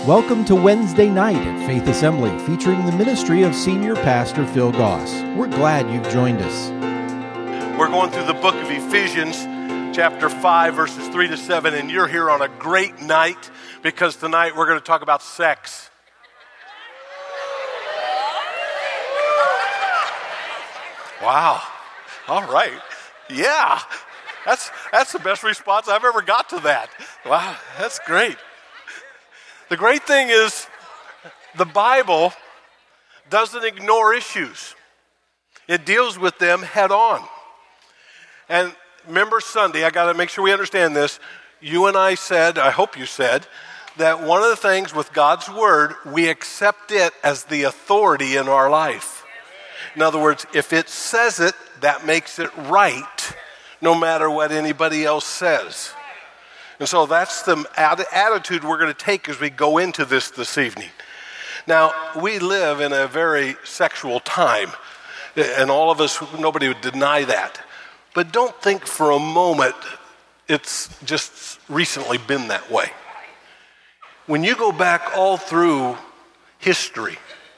Welcome to Wednesday night at Faith Assembly, featuring the ministry of Senior Pastor Phil Goss. We're glad you've joined us. We're going through the book of Ephesians, chapter 5, verses 3 to 7, and you're here on a great night because tonight we're going to talk about sex. Wow. All right. Yeah. That's the best response I've ever got to that. Wow, that's great. The great thing is the Bible doesn't ignore issues. It deals with them head on. And remember Sunday, I got to make sure we understand this. You and I said, I hope you said, that one of the things with God's Word, we accept it as the authority in our life. In other words, if it says it, that makes it right, no matter what anybody else says. And so that's the attitude we're going to take as we go into this evening. Now, we live in a very sexual time, and all of us, nobody would deny that. But don't think for a moment it's just recently been that way. When you go back all through history,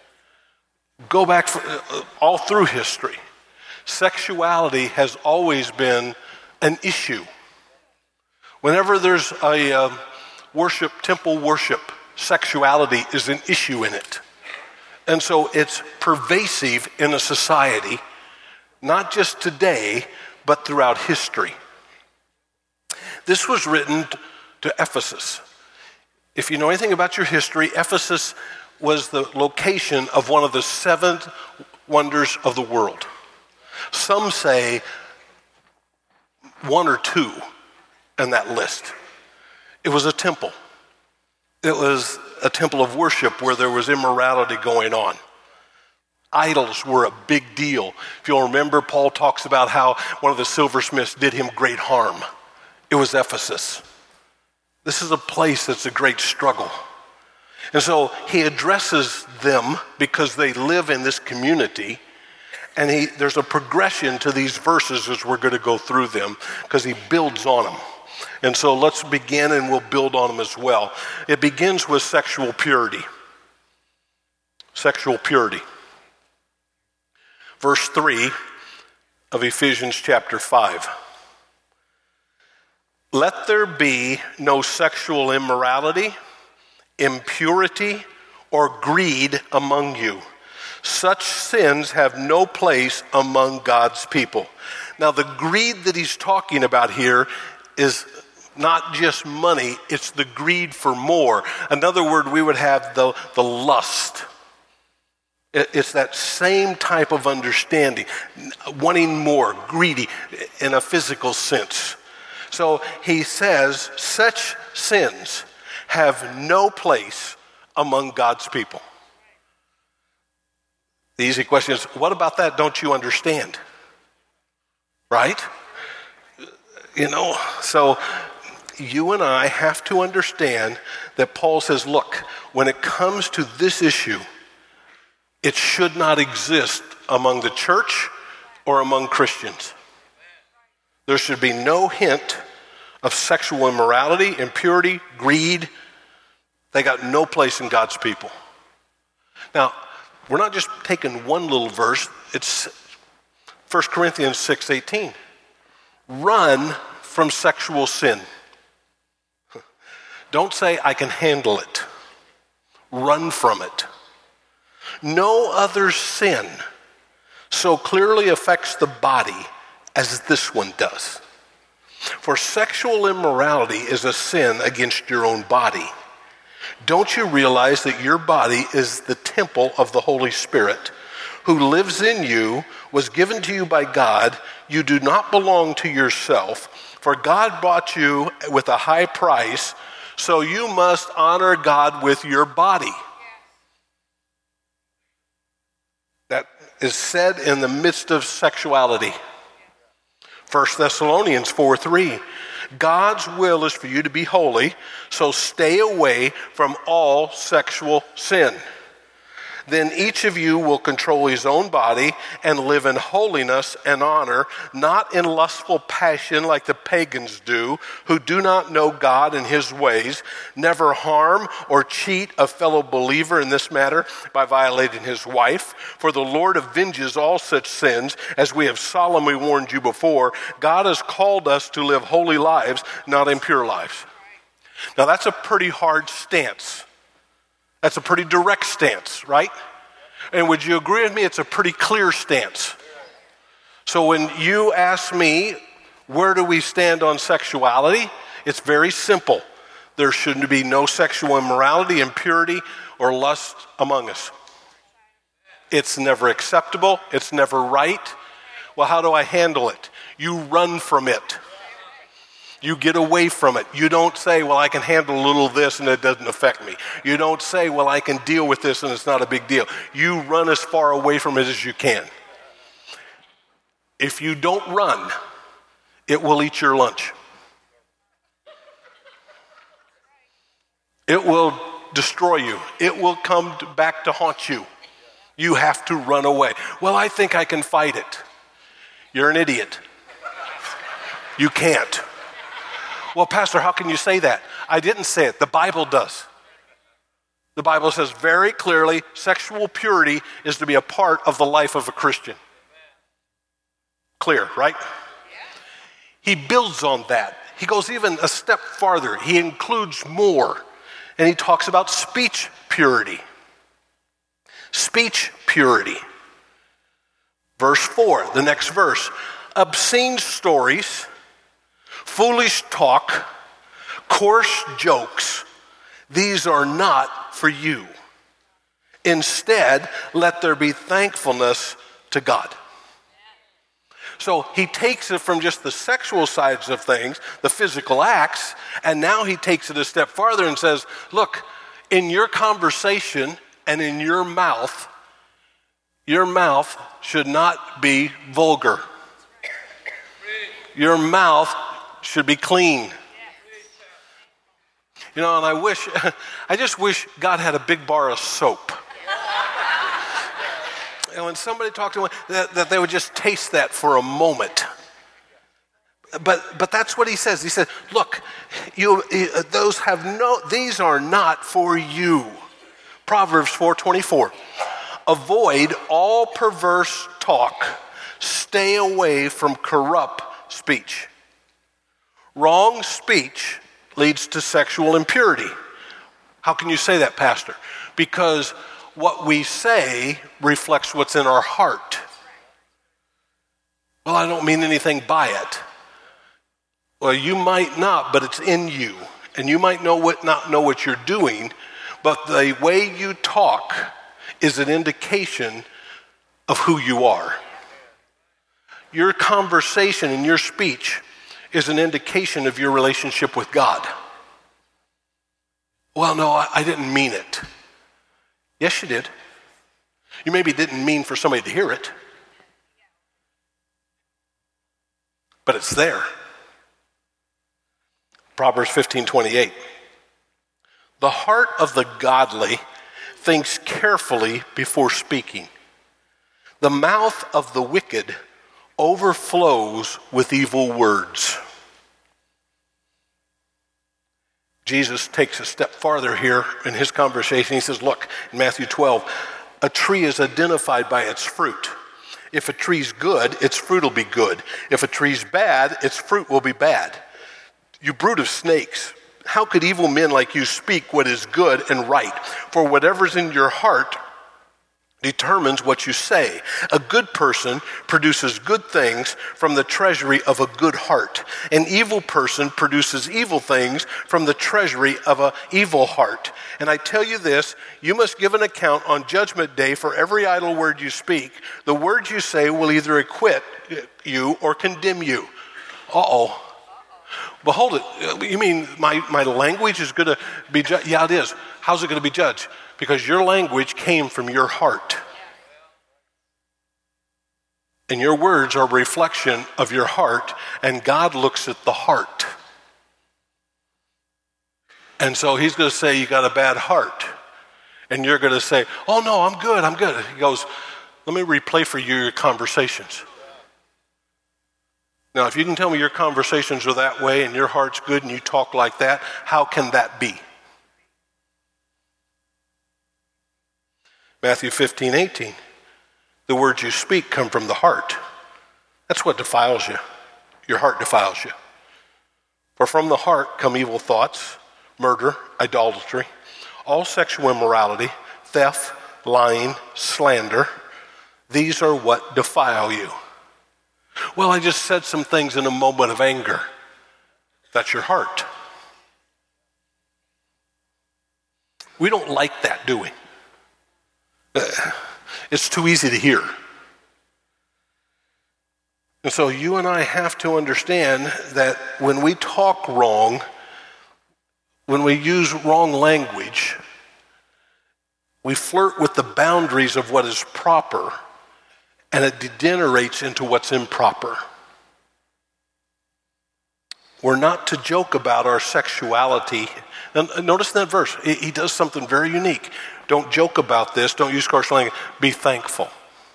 sexuality has always been an issue. Whenever there's a temple worship, sexuality is an issue in it. And so it's pervasive in a society, not just today, but throughout history. This was written to Ephesus. If you know anything about your history, Ephesus was the location of one of the 7 wonders of the world. Some say 1 or 2 in that list. It was a temple. It was a temple of worship where there was immorality going on. Idols were a big deal. If you'll remember, Paul talks about how one of the silversmiths did him great harm. It was Ephesus. This is a place that's a great struggle. And so he addresses them because they live in this community. And there's a progression to these verses as we're going to go through them because he builds on them. And so let's begin and we'll build on them as well. It begins with sexual purity. Sexual purity. Verse 3 of Ephesians chapter 5. Let there be no sexual immorality, impurity, or greed among you. Such sins have no place among God's people. Now, the greed that he's talking about here is not just money, it's the greed for more. Another word, we would have the lust. It's that same type of understanding, wanting more, greedy in a physical sense. So he says, such sins have no place among God's people. The easy question is, what about that don't you understand? Right? So you and I have to understand that Paul says, look, when it comes to this issue, it should not exist among the church or among Christians. There should be no hint of sexual immorality, impurity, greed. They got no place in God's people. Now, we're not just taking one little verse. It's 1 Corinthians 6:18. Run from sexual sin. Don't say, I can handle it. Run from it. No other sin so clearly affects the body as this one does. For sexual immorality is a sin against your own body. Don't you realize that your body is the temple of the Holy Spirit, who lives in you, was given to you by God? You do not belong to yourself, for God bought you with a high price, so you must honor God with your body. That is said in the midst of sexuality. 1 Thessalonians 4:3. God's will is for you to be holy, so stay away from all sexual sin. Then each of you will control his own body and live in holiness and honor, not in lustful passion like the pagans do, who do not know God and his ways. Never harm or cheat a fellow believer in this matter by violating his wife. For the Lord avenges all such sins, as we have solemnly warned you before. God has called us to live holy lives, not impure lives. Now that's a pretty hard stance. That's a pretty direct stance, right? And would you agree with me? It's a pretty clear stance. So when you ask me, where do we stand on sexuality? It's very simple. There should be no sexual immorality, impurity, or lust among us. It's never acceptable. It's never right. Well, how do I handle it? You run from it. You get away from it. You don't say, well, I can handle a little of this and it doesn't affect me. You don't say, well, I can deal with this and it's not a big deal. You run as far away from it as you can. If you don't run, it will eat your lunch. It will destroy you. It will come back to haunt you. You have to run away. Well, I think I can fight it. You're an idiot. You can't. Well, Pastor, how can you say that? I didn't say it. The Bible does. The Bible says very clearly sexual purity is to be a part of the life of a Christian. Clear, right? He builds on that. He goes even a step farther. He includes more. And he talks about speech purity. Speech purity. Verse 4, the next verse. Obscene stories, foolish talk, coarse jokes, these are not for you. Instead, let there be thankfulness to God. So he takes it from just the sexual sides of things, the physical acts, and now he takes it a step farther and says, look, in your conversation and in your mouth should not be vulgar. Your mouth should be clean. You know, and I just wish God had a big bar of soap. And when somebody talked to me, that they would just taste that for a moment. But that's what he says. He said, look, these are not for you. Proverbs 4:24. Avoid all perverse talk. Stay away from corrupt speech. Wrong speech leads to sexual impurity. How can you say that, Pastor? Because what we say reflects what's in our heart. Well, I don't mean anything by it. Well, you might not, but it's in you. And you might not know what you're doing, but the way you talk is an indication of who you are. Your conversation and your speech is an indication of your relationship with God. Well, no, I didn't mean it. Yes, you did. You maybe didn't mean for somebody to hear it, but it's there. Proverbs 15:28. The heart of the godly thinks carefully before speaking. The mouth of the wicked overflows with evil words. Jesus takes a step farther here in his conversation. He says, look, in Matthew 12, a tree is identified by its fruit. If a tree's good, its fruit will be good. If a tree's bad, its fruit will be bad. You brood of snakes, how could evil men like you speak what is good and right? For whatever's in your heart determines what you say. A good person produces good things from the treasury of a good heart. An evil person produces evil things from the treasury of an evil heart. And I tell you this, you must give an account on Judgment Day for every idle word you speak. The words you say will either acquit you or condemn you. Uh-oh. Well, hold it. You mean my language is going to be judged? Yeah, it is. How's it going to be judged? Because your language came from your heart. And your words are a reflection of your heart, and God looks at the heart. And so he's going to say you got a bad heart. And you're going to say, oh, no, I'm good. He goes, let me replay for you your conversations. Now, if you can tell me your conversations are that way and your heart's good and you talk like that, how can that be? Matthew 15:18. The words you speak come from the heart. That's what defiles you. Your heart defiles you. For from the heart come evil thoughts, murder, idolatry, all sexual immorality, theft, lying, slander. These are what defile you. Well, I just said some things in a moment of anger. That's your heart. We don't like that, do we? It's too easy to hear. And so you and I have to understand that when we talk wrong, when we use wrong language, we flirt with the boundaries of what is proper, and it degenerates into what's improper. We're not to joke about our sexuality. Now, notice that verse. He does something very unique. Don't joke about this. Don't use harsh language. Be thankful.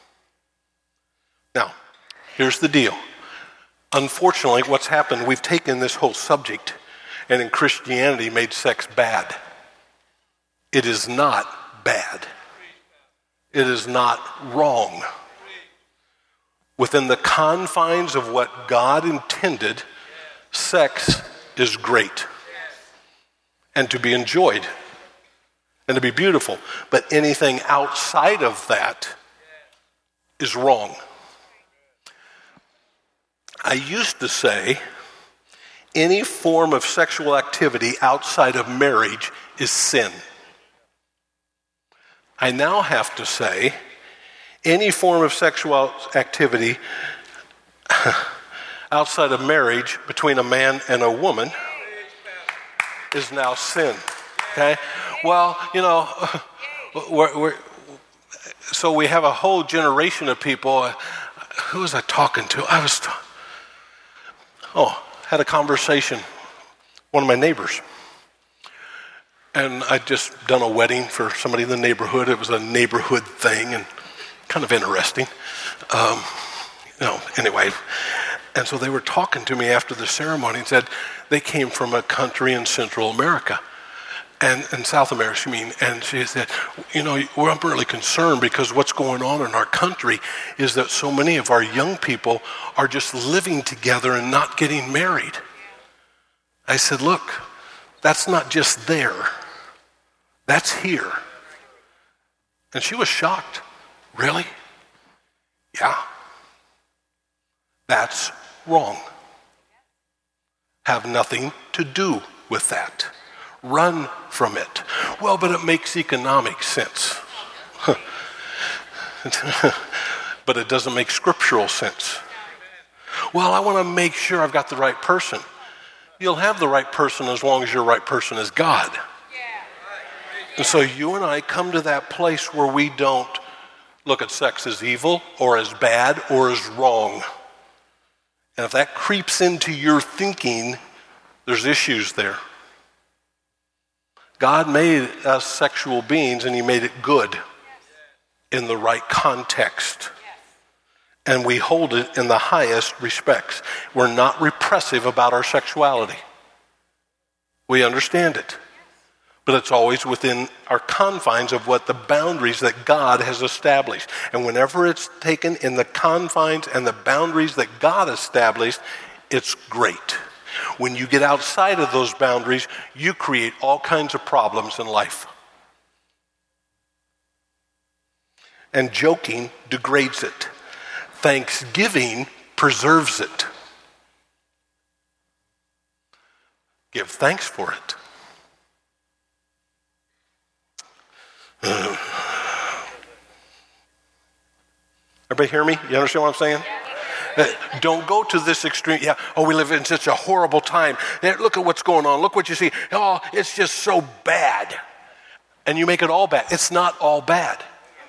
Now, here's the deal. Unfortunately, what's happened, we've taken this whole subject and in Christianity made sex bad. It is not bad. It is not wrong. Within the confines of what God intended, sex is great and to be enjoyed and to be beautiful. But anything outside of that is wrong. I used to say any form of sexual activity outside of marriage is sin. I now have to say any form of sexual activity outside of marriage between a man and a woman is now sin. Okay? Well, so we have a whole generation of people. Who was I talking to? Had a conversation, one of my neighbors. And I'd just done a wedding for somebody in the neighborhood. It was a neighborhood thing and kind of interesting. Anyway. And so they were talking to me after the ceremony and said they came from a country in Central America. And South America, and she said, I'm really concerned because what's going on in our country is that so many of our young people are just living together and not getting married. I said, look, that's not just there. That's here. And she was shocked. Really? Yeah. That's wrong. Have nothing to do with that. Run from it. Well, but it makes economic sense. But it doesn't make scriptural sense. Well, I want to make sure I've got the right person. You'll have the right person as long as your right person is God. And so you and I come to that place where we don't look at sex as evil or as bad or as wrong. And if that creeps into your thinking, there's issues there. God made us sexual beings and he made it good in the right context. And we hold it in the highest respects. We're not repressive about our sexuality. We understand it. But it's always within our confines of what the boundaries that God has established. And whenever it's taken in the confines and the boundaries that God established, it's great. When you get outside of those boundaries, you create all kinds of problems in life. And joking degrades it. Thanksgiving preserves it. Give thanks for it. Everybody hear me? You understand what I'm saying? Don't go to this extreme. We live in such a horrible time. Look at what's going on. Look what you see. Oh, it's just so bad. And you make it all bad. It's not all bad.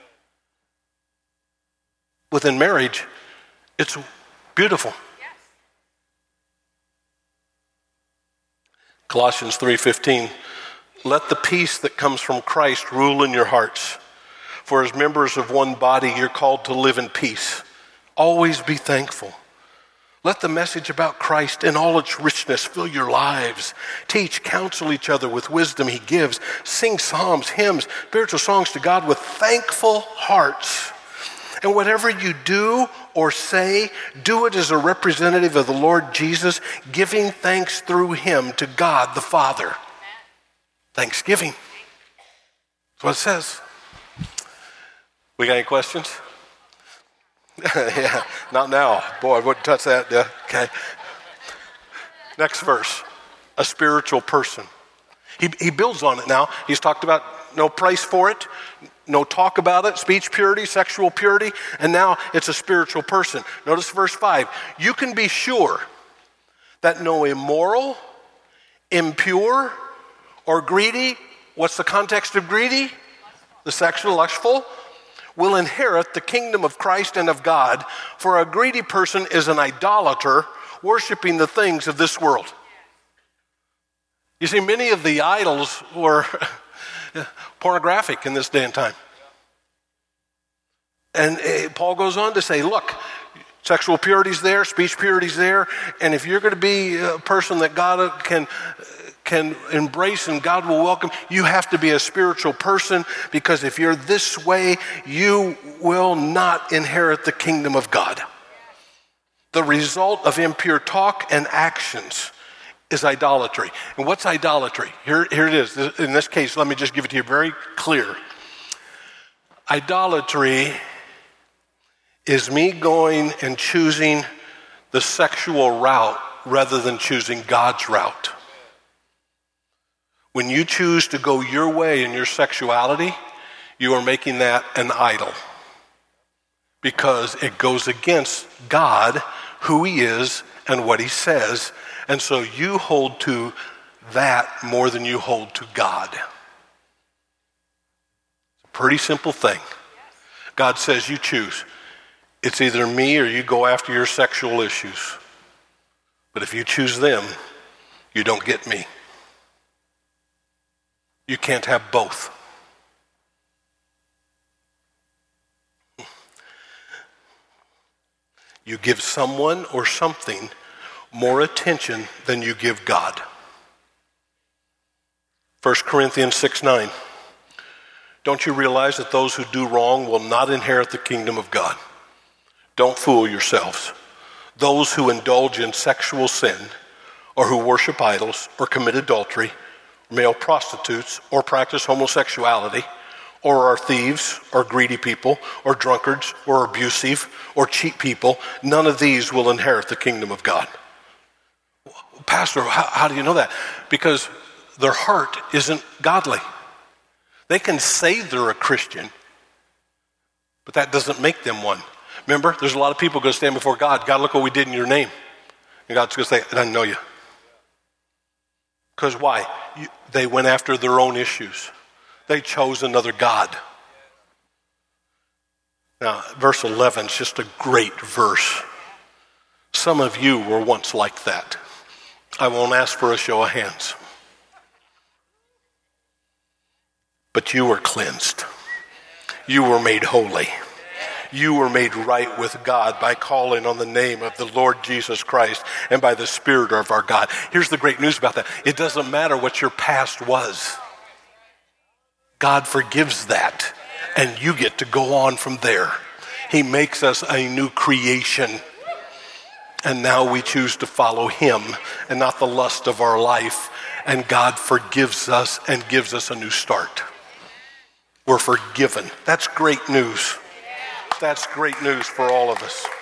Within marriage, it's beautiful. Colossians 3:15 Let the peace that comes from Christ rule in your hearts. For as members of one body, you're called to live in peace. Always be thankful. Let the message about Christ in all its richness fill your lives. Teach, counsel each other with wisdom he gives. Sing psalms, hymns, spiritual songs to God with thankful hearts. And whatever you do or say, do it as a representative of the Lord Jesus, giving thanks through him to God the Father. Thanksgiving. That's what it says. We got any questions? Yeah, not now. Boy, I wouldn't touch that. Yeah, okay. Next verse. A spiritual person. He builds on it now. He's talked about no price for it, no talk about it, speech purity, sexual purity, and now it's a spiritual person. Notice verse 5. You can be sure that no immoral, impure, or greedy, what's the context of greedy? The sexual, lustful, will inherit the kingdom of Christ and of God. For a greedy person is an idolater, worshiping the things of this world. You see, many of the idols were pornographic in this day and time. And Paul goes on to say, look, sexual purity's there, speech purity's there, and if you're going to be a person that God can embrace and God will welcome, you have to be a spiritual person, because if you're this way, you will not inherit the kingdom of God. The result of impure talk and actions is idolatry. And what's idolatry? Here it is. In this case, let me just give it to you very clear. Idolatry is me going and choosing the sexual route rather than choosing God's route. When you choose to go your way in your sexuality, you are making that an idol, because it goes against God, who he is, and what he says. And so you hold to that more than you hold to God. It's a pretty simple thing. God says you choose. It's either me or you go after your sexual issues. But if you choose them, you don't get me. You can't have both. You give someone or something more attention than you give God. 1 Corinthians 6:9. Don't you realize that those who do wrong will not inherit the kingdom of God? Don't fool yourselves. Those who indulge in sexual sin, or who worship idols, or commit adultery, male prostitutes, or practice homosexuality, or are thieves, or greedy people, or drunkards, or abusive, or cheat people, none of these will inherit the kingdom of God. Pastor, how do you know that? Because their heart isn't godly. They can say they're a Christian, but that doesn't make them one. Remember, there's a lot of people going to stand before God. God, look what we did in your name. And God's going to say, I didn't know you. Because why? They went after their own issues. They chose another God. Now, verse 11 is just a great verse. Some of you were once like that. I won't ask for a show of hands. But you were cleansed. You were made holy. You were made right with God by calling on the name of the Lord Jesus Christ and by the Spirit of our God. Here's the great news about that. It doesn't matter what your past was. God forgives that, and you get to go on from there. He makes us a new creation, and now we choose to follow him and not the lust of our life, and God forgives us and gives us a new start. We're forgiven. That's great news. That's great news for all of us.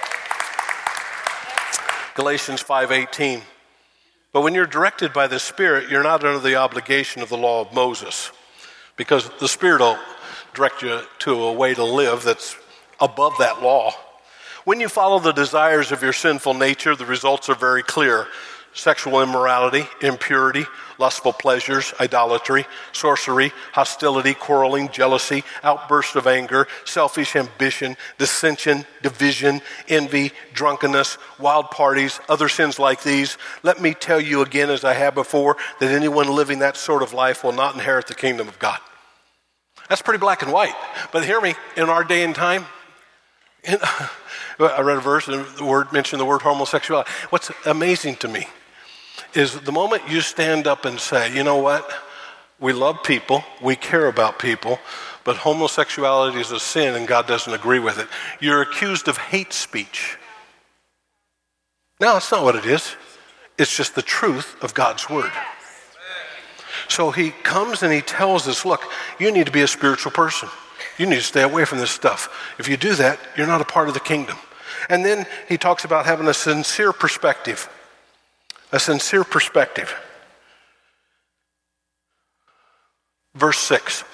Galatians 5:18. But when you're directed by the Spirit, you're not under the obligation of the law of Moses, because the Spirit will direct you to a way to live that's above that law. When you follow the desires of your sinful nature, the results are very clear. sexual immorality, impurity, lustful pleasures, idolatry, sorcery, hostility, quarreling, jealousy, outbursts of anger, selfish ambition, dissension, division, envy, drunkenness, wild parties, other sins like these. Let me tell you again, as I have before, that anyone living that sort of life will not inherit the kingdom of God. That's pretty black and white. But hear me, in our day and time, I read a verse and mentioned the word homosexuality. What's amazing to me is the moment you stand up and say, you know what, we love people, we care about people, but homosexuality is a sin and God doesn't agree with it, you're accused of hate speech. No, it's not what it is. It's just the truth of God's word. So he comes and he tells us, look, you need to be a spiritual person. You need to stay away from this stuff. If you do that, you're not a part of the kingdom. And then he talks about having a sincere perspective. A sincere perspective. Verse 6.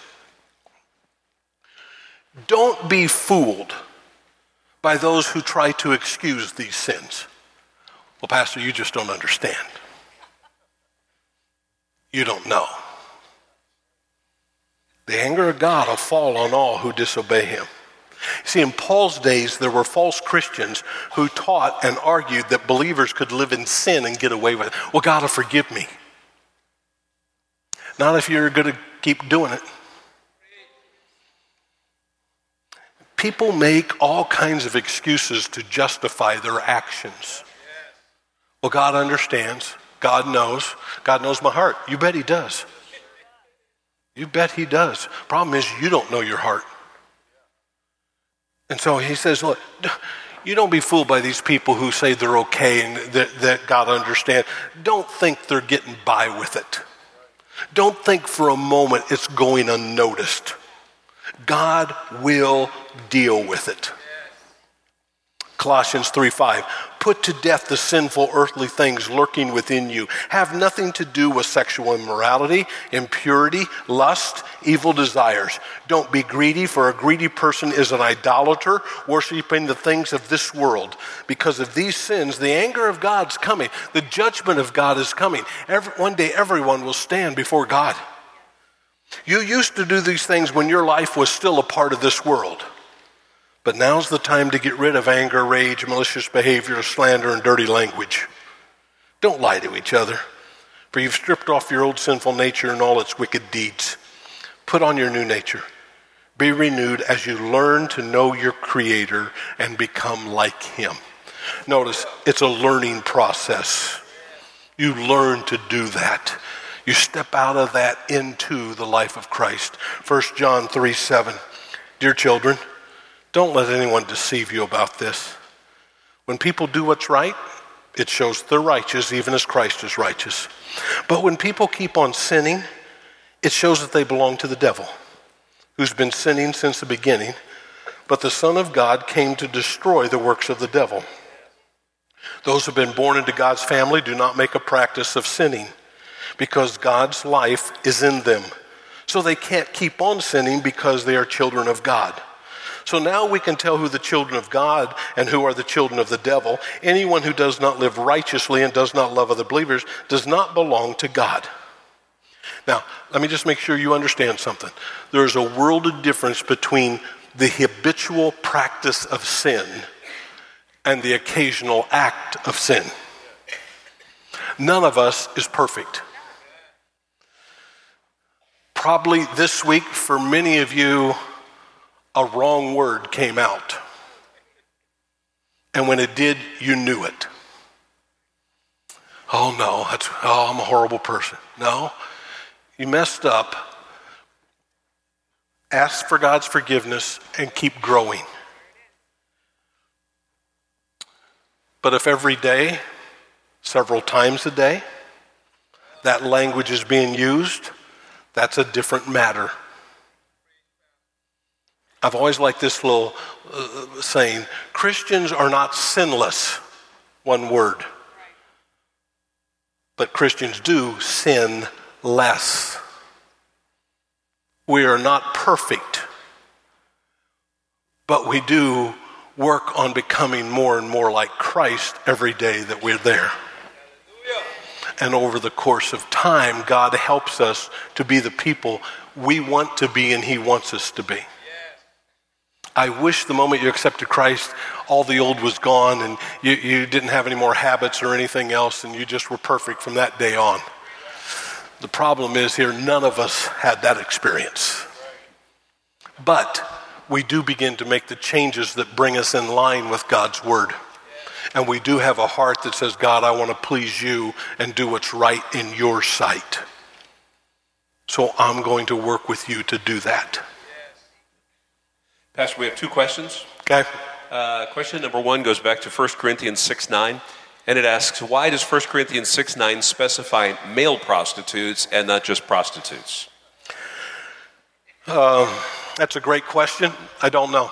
Don't be fooled by those who try to excuse these sins. Well, Pastor, you just don't understand. You don't know. The anger of God will fall on all who disobey him. See, in Paul's days, there were false Christians who taught and argued that believers could live in sin and get away with it. Well, God will forgive me. Not if you're going to keep doing it. People make all kinds of excuses to justify their actions. Well, God understands. God knows. God knows my heart. You bet he does. You bet he does. Problem is, you don't know your heart. And so he says, look, you don't be fooled by these people who say they're okay and that God understands. Don't think they're getting by with it. Don't think for a moment it's going unnoticed. God will deal with it. Colossians 3:5, put to death the sinful earthly things lurking within you. Have nothing to do with sexual immorality, impurity, lust, evil desires. Don't be greedy, for a greedy person is an idolater, worshiping the things of this world. Because of these sins, the anger of God's coming. The judgment of God is coming. One day everyone will stand before God. You used to do these things when your life was still a part of this world. But now's the time to get rid of anger, rage, malicious behavior, slander, and dirty language. Don't lie to each other, for you've stripped off your old sinful nature and all its wicked deeds. Put on your new nature. Be renewed as you learn to know your Creator and become like him. Notice, it's a learning process. You learn to do that. You step out of that into the life of Christ. 1 John 3:7. Dear children, don't let anyone deceive you about this. When people do what's right, it shows they're righteous, even as Christ is righteous. But when people keep on sinning, it shows that they belong to the devil, who's been sinning since the beginning. But the Son of God came to destroy the works of the devil. Those who have been born into God's family do not make a practice of sinning, because God's life is in them. So they can't keep on sinning because they are children of God. So now we can tell who the children of God and who are the children of the devil. Anyone who does not live righteously and does not love other believers does not belong to God. Now, let me just make sure you understand something. There's a world of difference between the habitual practice of sin and the occasional act of sin. None of us is perfect. Probably this week, for many of you, a wrong word came out. And when it did, you knew it. Oh no, I'm a horrible person. No, you messed up. Ask for God's forgiveness and keep growing. But if every day, several times a day, that language is being used, that's a different matter. I've always liked this little saying, Christians are not sinless, one word. But Christians do sin less. We are not perfect, but we do work on becoming more and more like Christ every day that we're there. Hallelujah. And over the course of time, God helps us to be the people we want to be and he wants us to be. I wish the moment you accepted Christ, all the old was gone and you didn't have any more habits or anything else and you just were perfect from that day on. The problem is here, none of us had that experience. But we do begin to make the changes that bring us in line with God's word. And we do have a heart that says, God, I want to please you and do what's right in your sight. So I'm going to work with you to do that. Pastor, we have two questions. Okay. Question number one goes back to 1 Corinthians 6:9, and it asks, why does 1 Corinthians 6:9 specify male prostitutes and not just prostitutes? That's a great question. I don't know.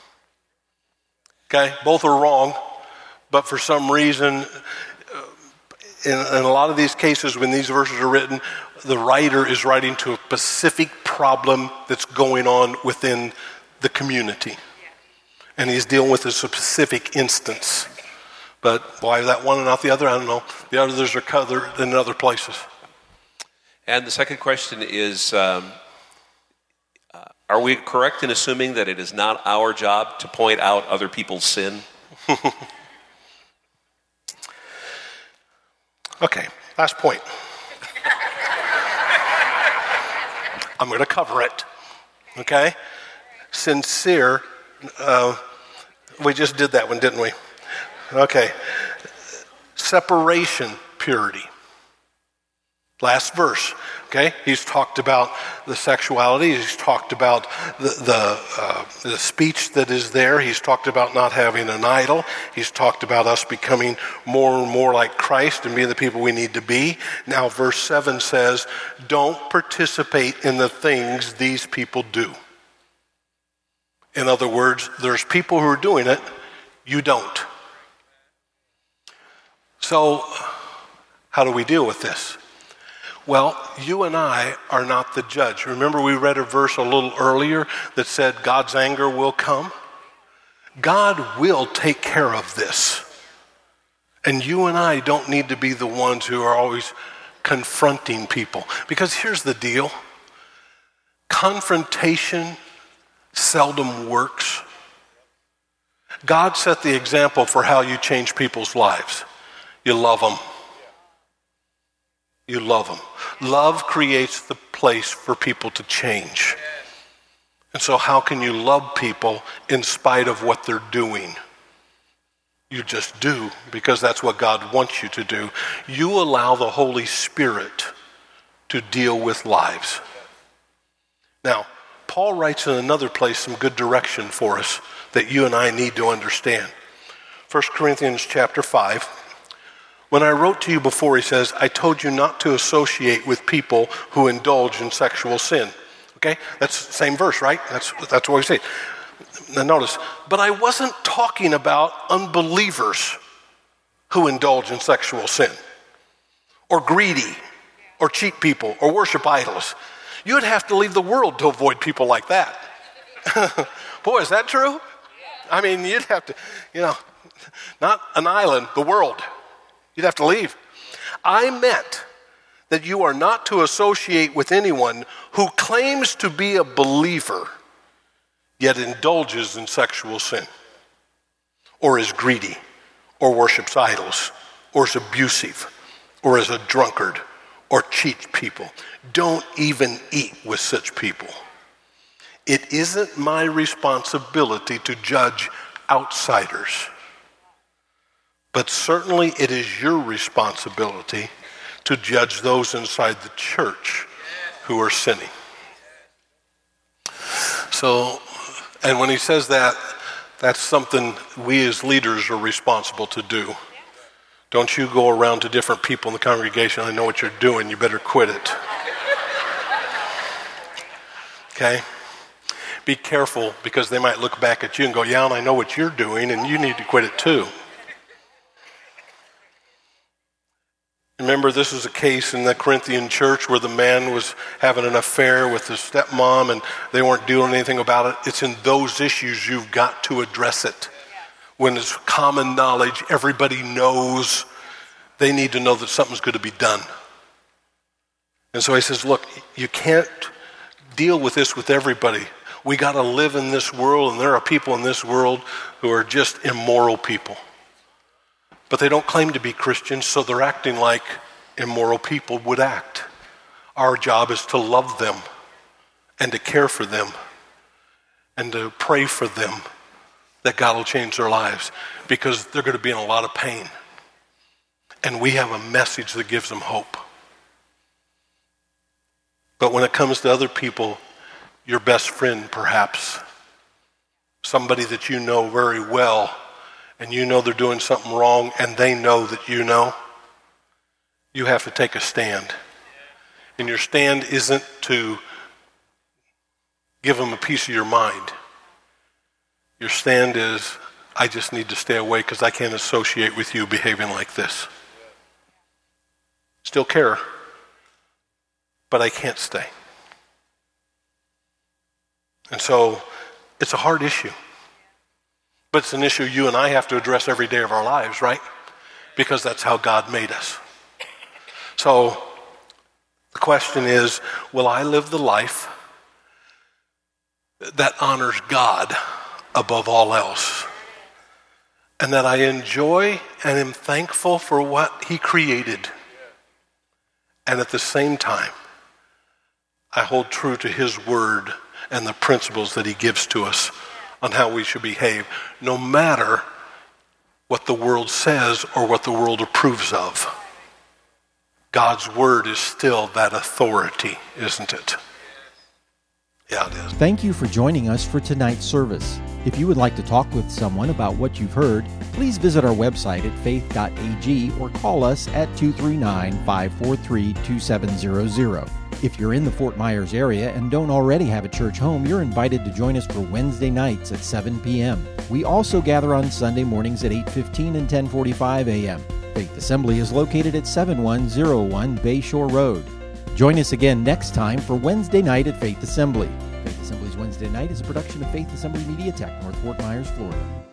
Okay, both are wrong, but for some reason, in a lot of these cases when these verses are written, the writer is writing to a specific problem that's going on within the community. And he's dealing with a specific instance. But why that one and not the other, I don't know. The others are covered in other places. And the second question is, are we correct in assuming that it is not our job to point out other people's sin? Okay, last point. I'm going to cover it. Okay? Sincere. We just did that one, didn't we? Okay. Separation, purity. Last verse. Okay? He's talked about the sexuality. He's talked about the speech that is there. He's talked about not having an idol. He's talked about us becoming more and more like Christ and being the people we need to be. Now, verse 7 says, don't participate in the things these people do. In other words, there's people who are doing it, you don't. So, how do we deal with this? Well, you and I are not the judge. Remember we read a verse a little earlier that said God's anger will come? God will take care of this. And you and I don't need to be the ones who are always confronting people. Because here's the deal. Confrontation seldom works. God set the example for how you change people's lives. You love them. You love them. Love creates the place for people to change. And so how can you love people in spite of what they're doing? You just do, because that's what God wants you to do. You allow the Holy Spirit to deal with lives. Now, Paul writes in another place some good direction for us that you and I need to understand. 1 Corinthians chapter 5. When I wrote to you before, he says, I told you not to associate with people who indulge in sexual sin. Okay? That's the same verse, right? That's what we say. Now notice, but I wasn't talking about unbelievers who indulge in sexual sin, or greedy, or cheat people, or worship idols. You'd have to leave the world to avoid people like that. Boy, is that true? I mean, you'd have to, not an island, the world. You'd have to leave. I meant that you are not to associate with anyone who claims to be a believer, yet indulges in sexual sin, or is greedy, or worships idols, or is abusive, or is a drunkard, or cheats people. Don't even eat with such people. It isn't my responsibility to judge outsiders. But certainly it is your responsibility to judge those inside the church who are sinning. So, and when he says that, that's something we as leaders are responsible to do. Don't you go around to different people in the congregation, I know what you're doing, you better quit it. Okay? Be careful, because they might look back at you and go, yeah, and I know what you're doing, and you need to quit it too. Remember, this is a case in the Corinthian church where the man was having an affair with his stepmom and they weren't doing anything about it. It's in those issues you've got to address it. When it's common knowledge, everybody knows They need to know that something's going to be done. And so he says, look, you can't deal with this with everybody. We got to live in this world, and there are people in this world who are just immoral people. But they don't claim to be Christians, so they're acting like immoral people would act. Our job is to love them and to care for them and to pray for them that God will change their lives, because they're going to be in a lot of pain. And we have a message that gives them hope. But when it comes to other people, your best friend perhaps, somebody that you know very well, and you know they're doing something wrong, and they know that you know, you have to take a stand. And your stand isn't to give them a piece of your mind. Your stand is, I just need to stay away because I can't associate with you behaving like this. Still care, but I can't stay. And so it's a hard issue. But it's an issue you and I have to address every day of our lives, right? Because that's how God made us. So the question is, will I live the life that honors God above all else? And that I enjoy and am thankful for what he created. And at the same time, I hold true to his word and the principles that he gives to us on how we should behave, no matter what the world says or what the world approves of. God's word is still that authority, isn't it? Yeah, it is. Thank you for joining us for tonight's service. If you would like to talk with someone about what you've heard, please visit our website at faith.ag or call us at 239-543-2700. If you're in the Fort Myers area and don't already have a church home, you're invited to join us for Wednesday nights at 7 p.m. We also gather on Sunday mornings at 8:15 and 10:45 a.m. Faith Assembly is located at 7101 Bayshore Road. Join us again next time for Wednesday night at Faith Assembly. Faith Assembly's Wednesday night is a production of Faith Assembly Media Tech, North Fort Myers, Florida.